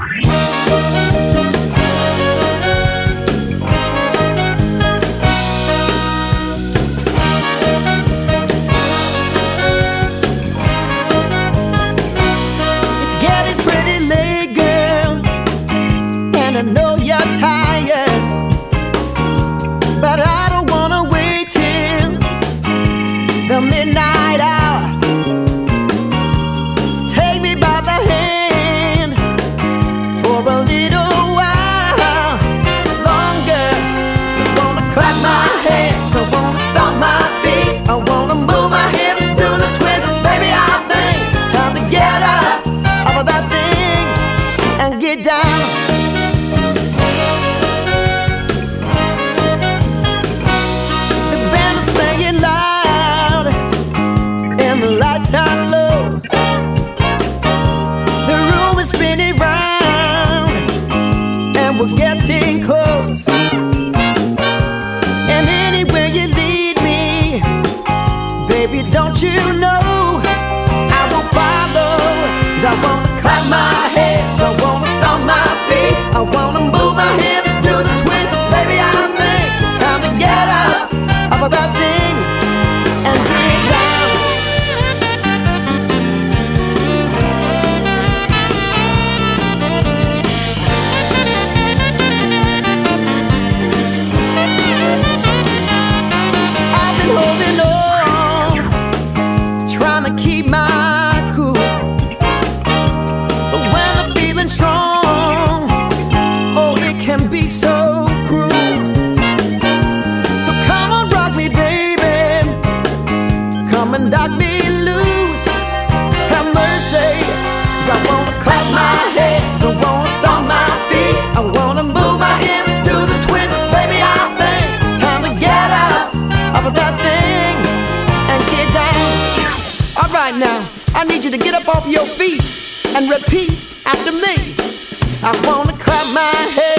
I know you're tired, but I don't wanna wait till the midnight hour. So take me by the hand for a little while longer. I wanna clap my hands, I wanna stomp my feet, I wanna move my hips to the twist. Baby, I think it's time to get up off of that thing and get down. Are low. The room is spinning round, and we're getting close. And anywhere you lead me, baby, don't you know I will follow? 'Cause I wanna clap my hands, I wanna stomp my feet, I wanna move my hips to the twist. Baby, I think it's time to get up off of that thing and dig down. Holding on, trying to keep my cool, but when the feeling's strong, oh, it can be so cruel. So come on, rock me, baby, come and knock me loose. Have mercy, 'cause I wanna clap my hands, I wanna stomp my feet, I wanna move my hips to the twist. Baby, I think it's time to get up off of that thing and get down. Alright now, I need you to get up off your feet and repeat after me. I wanna clap my hands,